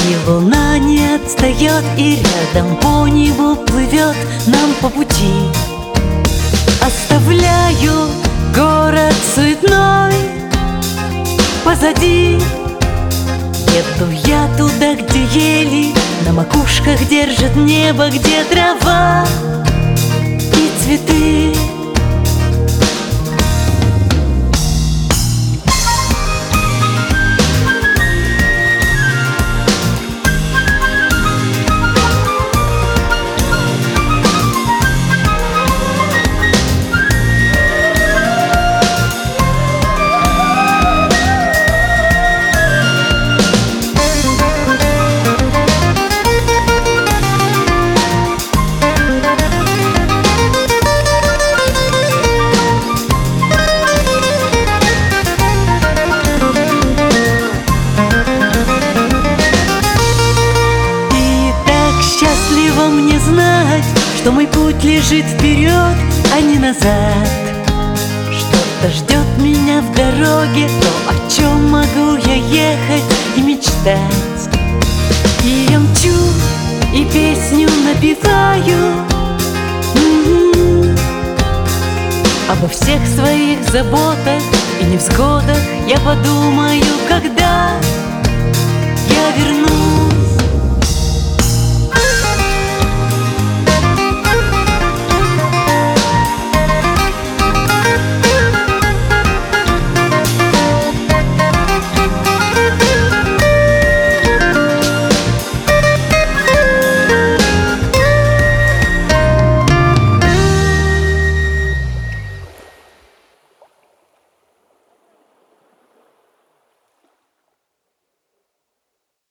И волна не отстает, и рядом по небу плывет нам по пути. Оставляю город суетной позади. Еду я туда, где ели на макушках держит небо, где трава и цветы. Мне знать, что мой путь лежит вперед, а не назад. Что-то ждет меня в дороге, то, о чем могу я ехать и мечтать. И я мчу, и песню напеваю обо всех своих заботах и невзгодах. Я подумаю, когда я вернусь.